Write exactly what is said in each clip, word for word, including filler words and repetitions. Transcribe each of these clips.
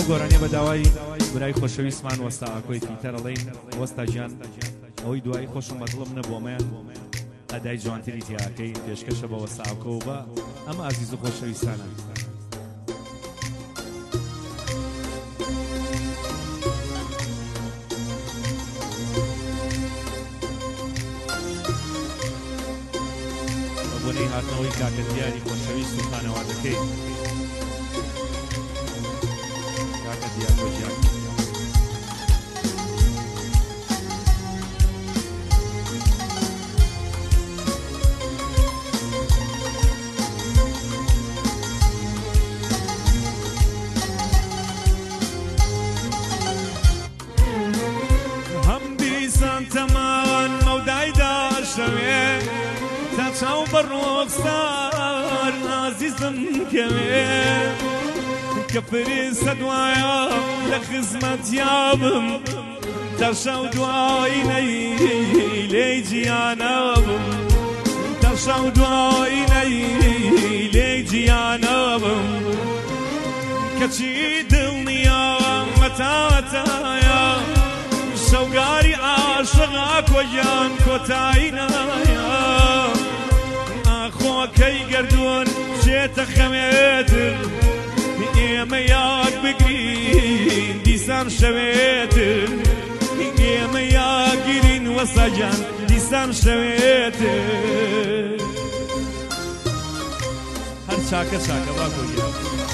گۆرانیە بە داوای برای خۆشەویستمان وەستا ئاکۆی تیتەرەڵین وەستا گیان ئەوەی دوایی خۆشم بەدڵم نەبوومەیان ئەدای جوانتری تیاکەی پێشکەشە بە وەستا ئاکۆ بە ئەمە ئازیز و خۆشەویستانە بۆنەی هاتنەوەی کاکە دیاری خۆشەویست و خانەوادەکەی کاکە دیار بۆجیان هەم دیسان تەمان مەودای داشەوێ تا چاو بە ڕۆخسار ئازیزم کەوێ کە پرسە دوایە لە خزمەتیابم تا شەو دوایی نەی لێی گیانەبم تا شەو دوایی نەی لێی گیانەبم کەچی دڵنیە مەتاتایە شەوگاری عاشقا کۆیان کۆتایی نایە ئاخۆکەی گەردوون شێتە خەمێتر ئێمە یاد بگرین دیسان شەوێتر ئێمە یاگیرین وەسەجان دیسان شەوێتر هەر چاکە چاکە با کۆگیان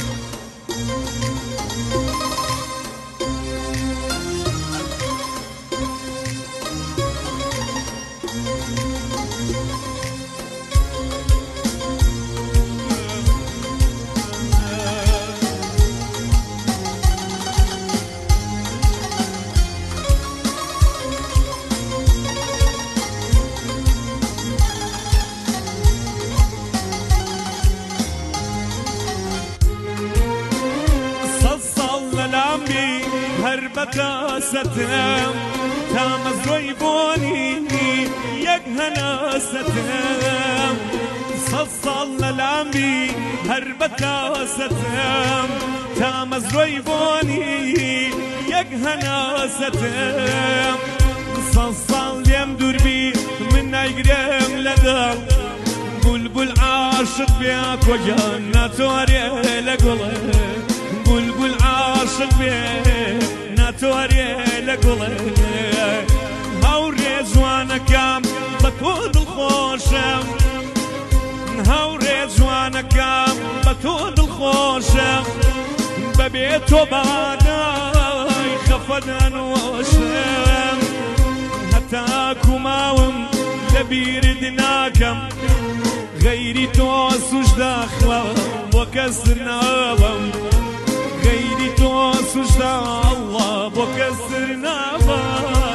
هەر بەتاسەتم تا مەزرۆی بۆنی یەک هەناسەتم سەد ساڵ لەلامبی هەر بەتاسەتم تا مەزرۆی بۆنی یەک هەناسەتم سەد ساڵ لێم دووربی من نایگرێم لەگەڵ بولبول عاشق بێ کۆگیان ناتوارێ لە گوڵێ بولبول عاشق بێ ناتوارێ لە گوڵێ هەوڕێ جوانەکەم بە تۆ دڵخۆشم هەوڕێ جوانەکەم بە تۆ دڵخۆشم بەبێ تۆ بەوانای خەفە دەنوۆشم هەتاکو ماوم لە بیرت ناکەم غەیری تۆ سوش داخڵەوە بۆ کەسر نابم غەیری تۆ سوش داڵڵە بۆ کەسر نابم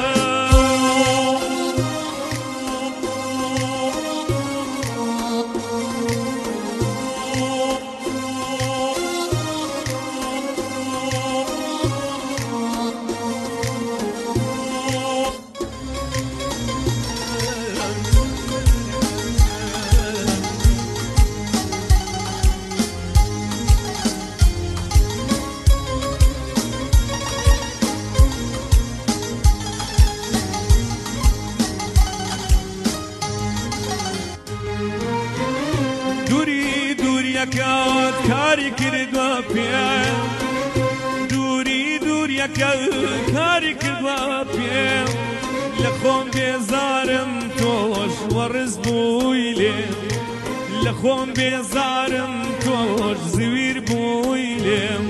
یەکەوت کاری کردوە پێم دووری دوور یەکەوت کاری کردوە پێم لە خۆم بێزارم تۆش وەڕز بووی لێم لە خۆم بێزارم تۆش زویر بووی لێم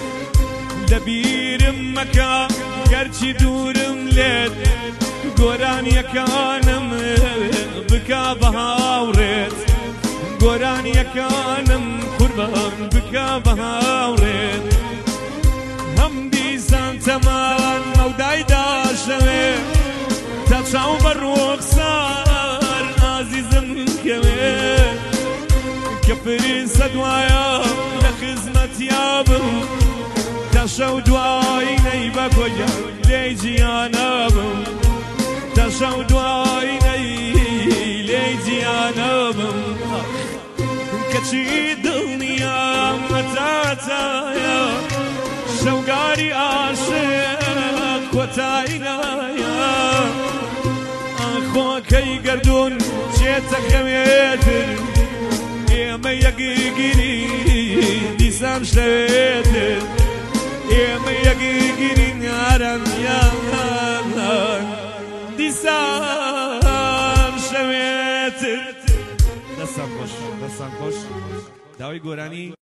لەبیرم مەکە گەرچی دوورم لێت گۆرانیەکانم بکا بە هاوڕێت گۆرانیەکانم قوربان بکە بە هاوڕێت هەم دیسان تەمان مەودای داشەوێ تا چاو بە ڕۆخسار ئازیزم کەوێ کە پرسە دوایە لە خزمەتیابم تا شەو دوایی نەی بە کۆگیان لێی گیانەبم تا شەو دوایی نەی لێی گیانەبم کەچی دڵنیام مەتاتایە شەوگاری عاشق کۆتایینایە خۆکەی گەردوون چێتە خەوێتر ئێمە یەکگیری دیسان شەوێتر ئێمە یەکگیرین ئارەمیان دیسان شەوێتر. دەستان خۆش دەستان خۆش داوای گۆرانی